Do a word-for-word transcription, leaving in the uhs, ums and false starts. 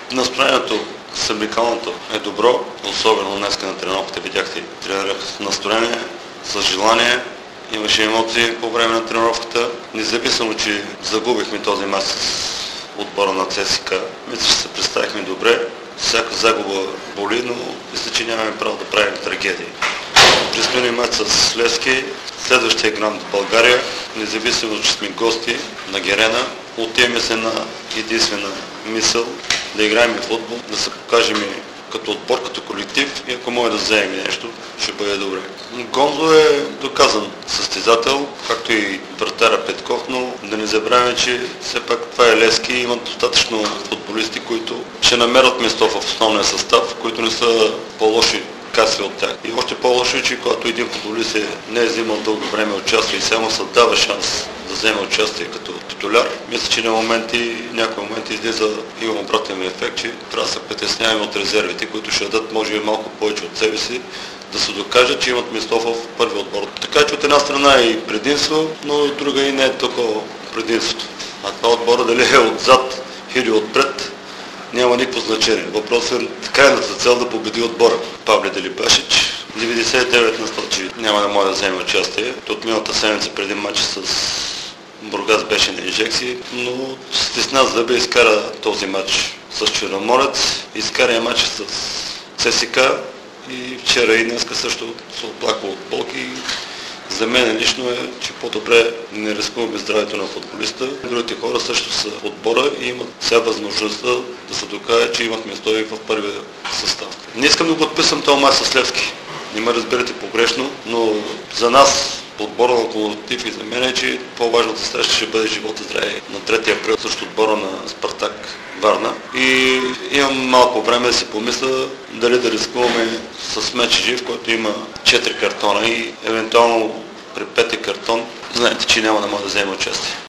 Настроението синдикалното е добро, особено днеска на тренировката видяхте, тренирах с настроение, с желание, имаше емоции по време на тренировката. Независимо, че загубихме този мач с отбора на ЦСКА, мисля, че се представихме добре. Всяка загуба боли, но мисля, че нямаме право да правим трагедии. Предстои мач с Левски, следващия гранд в България, независимо, че сме гости на Герена, отиваме се на единствена мисъл да играем футбол, да се покажем като отбор, като колектив и ако може да вземем нещо, ще бъде добре. Гонзо е доказан състезател, както и вратаря Петков, но да не забравяме, че все пак това е Левски и имат достатъчно футболисти, които ще намерят место в основния състав, които не са по-лоши каси от тях. И още по-лошо е, че когато един футболист е, не е взимал дълго време участие и само се дава шанс да вземе участие като титуляр, мисля, че на моменти, някои моменти излиза имам обратен ефект, че трябва да се притесняваме от резервите, които ще дадат може би малко повече от себе си, да се докажат, че имат место в първи отбор. Така че от една страна е и предимство, но от друга и не е такова предимството. А това отбора дали е отзад или отпред, няма никакво значение. Въпросът е крайната цел да победи отбора. Павле Делибашич, деветдесет и девет на сто, че няма да може да вземе участие. От миналата седмица преди матч с Бургас беше на инжекции, но стисна зъби и изкара този матч с Черноморец, изкара и матч с ЦСКА и вчера и днеска също се оплаква от болки. За мен лично е, че по-добре не рискуваме здравето на футболиста. Другите хора също са в отбора и имат вся възможността да се докажат, че имат место и в първия състав. Не искам да го подписам този мач с Левски. Не ме разберете погрешно, но за нас, отбора на колектив и за мен е, че по-важната среща ще бъде живота здраве на третия април срещу отбора на Спартак Варна. И имам малко време да си помисля дали да рискуваме с меч жив, който има четири картона и евентуално при пети картон знаете, че няма да може да вземе участие.